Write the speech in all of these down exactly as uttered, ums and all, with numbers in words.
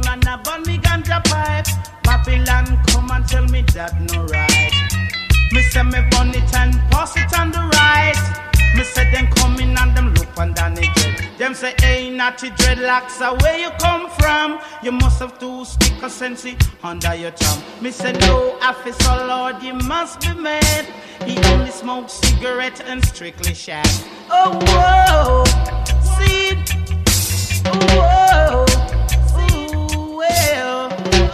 sound and I burn me ganja pipe. Babylon come and tell me that no right. Me say me burn it and pass it on the right. Me say them come in and them look under the dread. Them say, hey, natty dreadlocks, uh, where you come from? You must have two stick of sense under your tongue. Me say, no, officer, Lord, you must be mad. He only smokes cigarette and strictly shag. Oh, whoa, see, whoa, ooh, well,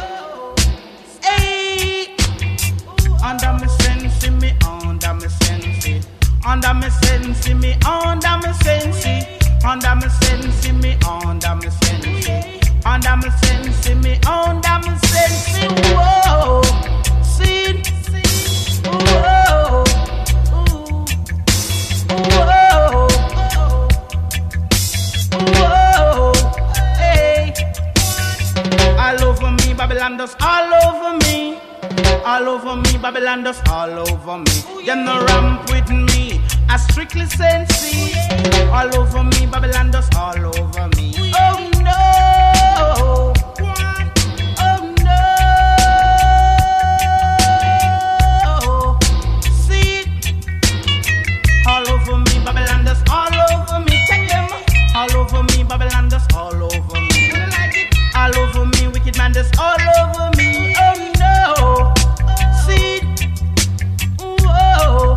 hey, under me sense, me under me sense, under me sense, me under me sense. Under me sense, me under me sense. Under me sense, me under me sense. Whoa, see, whoa, whoa, whoa, hey. All over me, Babylon does all over me. All over me, Babylon does all over me. Them no ramp with me. I strictly sensey. All over me, Babylon does all over me. Oh no! Oh no! See, all over me, Babylon does all over me. Check them. All over me, Babylon does all over me. All over me, wicked man does all over me. Oh no! See, whoa!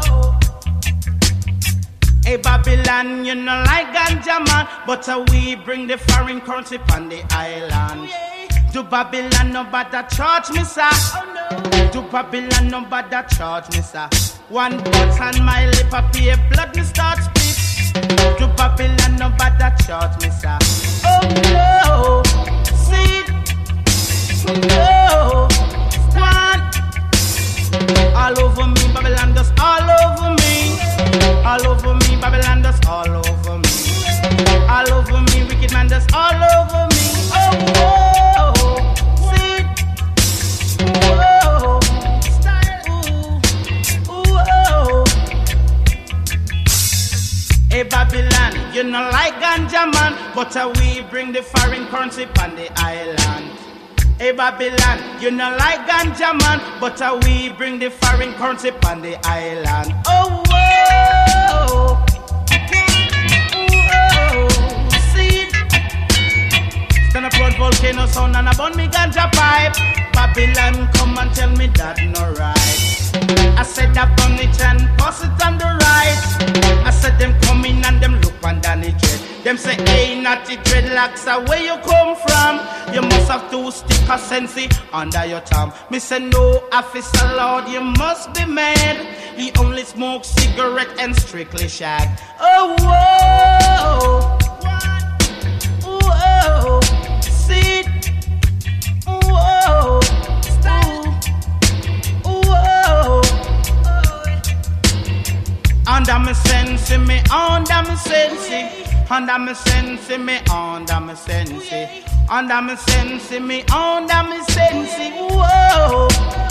Hey Babylon, you know like ganja man, but uh, we bring the foreign currency on the island. To Babylon, nobody charge me, sir. To Babylon, nobody charge me, sir. One butt on my lip, I pay blood, me start spit. To Babylon, nobody charge me, sir. Oh no, see, no, one. All over me, Babylon does all over me. All over me, Babylon does all over me. All over me, wicked man does all over me. Oh, whoa, see, whoa, ooh, whoa. Hey Babylon, you know like ganja man, but uh, we bring the foreign currency on the island. Hey Babylon, you know like ganja man, but uh, we bring the foreign currency on the island. Oh, whoa, whoa, see, stand up road volcano sound and I burn me ganja pipe. Babylon come and tell me that no right. I said I burn it and pass it on the right. I said them come in and them look under the dread. Them say, hey, natty dreadlocks, uh, where you come from? You must have two stick of sense under your tongue. Me say, no, officer, Lord, you must be mad. He only smokes cigarette and strictly shag. Oh, whoa, whoa, see, whoa, whoa. Under me sense, me under me sense. Under me sense, me under me sense. Under me sense, me under me sense. Whoa,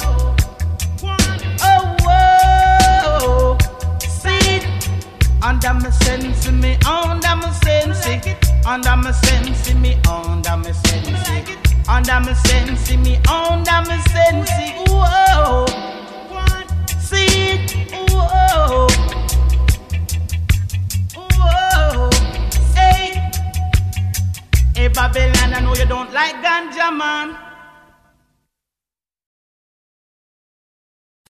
oh whoa, see. Under me sense, me under me sense. Under me sense, me under me sense. Under me sense, me under me sense. Whoa, see, whoa. Hey Babylon, I know you don't like ganja man,